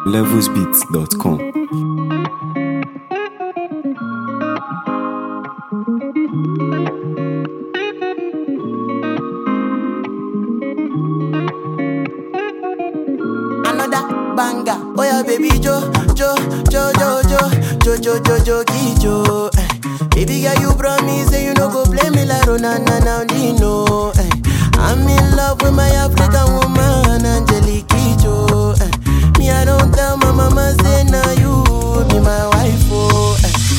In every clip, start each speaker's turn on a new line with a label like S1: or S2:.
S1: levelsbeats.com.
S2: Another banger, oh yeah, baby Jo, Kijo. Baby girl, you promise say you no go play me like Ronaldinho. I'm in love with my African woman, Angelique Kijo. Me, I don't tell my mama say now you be my wife, oh.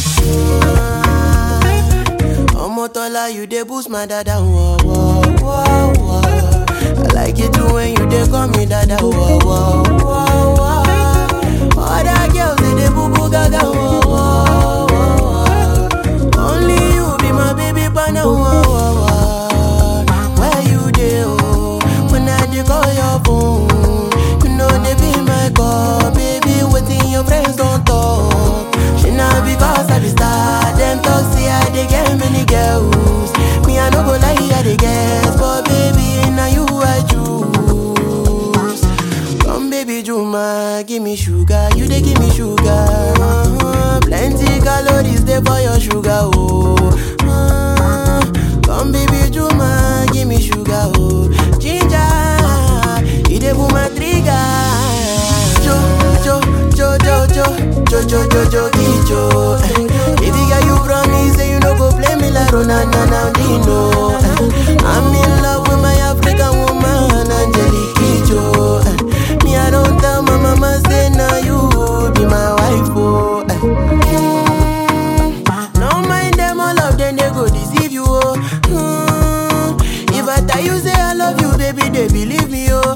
S2: Omotola, you dey boost my dada, whoa, whoa, whoa, whoa. I like it too when you dey call me dada, whoa, whoa, whoa, whoa. Other girls they dey boo boo gaga, whoa, whoa, whoa. Only you be my baby partner, whoa, whoa, whoa. Where you dey, oh? When I dey call your phone, you know they be my call, baby. Waiting your friends don't talk. She not because I be star, them talk say I dey get many girls. Me I no go lie, I dey guess, but baby now you I choose. Come baby Juma, give me sugar, you dey give me sugar. Plenty calories dey for your sugar, oh. Come baby Juma, give me sugar, oh. Ginger, you dey pull my trigger. Kijo. Baby girl, you promise say you no go play me like Ronaldinho. I'm in love with my African woman, Angelique Kijo. Me, I don't tell my mama say now you be my wife, oh. No mind them, all of them they go deceive you, oh. If I tell you say I love you, baby, they believe me, oh.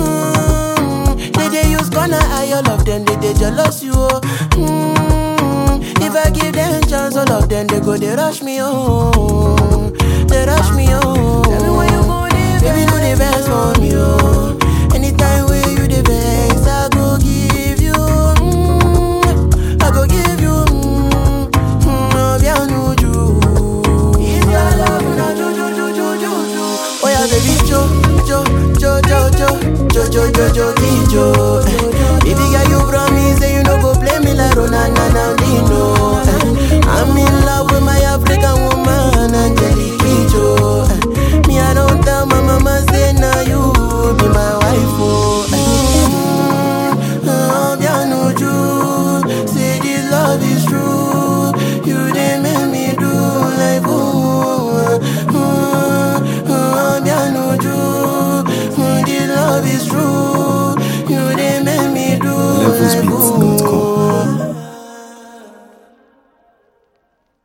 S2: They use gonna eye, all of them they jealous you, oh. If I give them chance, all of them they go they rush me, oh. They rush me, oh. Tell me when you go there, baby, do the best for me, oh. Anytime where you the best, I go give you, I go give you, bien nuju. If your love na ju. Oh yeah, baby, Kijo. Baby girl, you promise say you no go play me like Ronaldinho. I'm in love with my African woman, Angelique Kijo. Me, I don't tell my mama say now you be my wife, oh. Bien nuju, say this love is true. You dey make me do like bien nuju, this love is true. You dey make me do like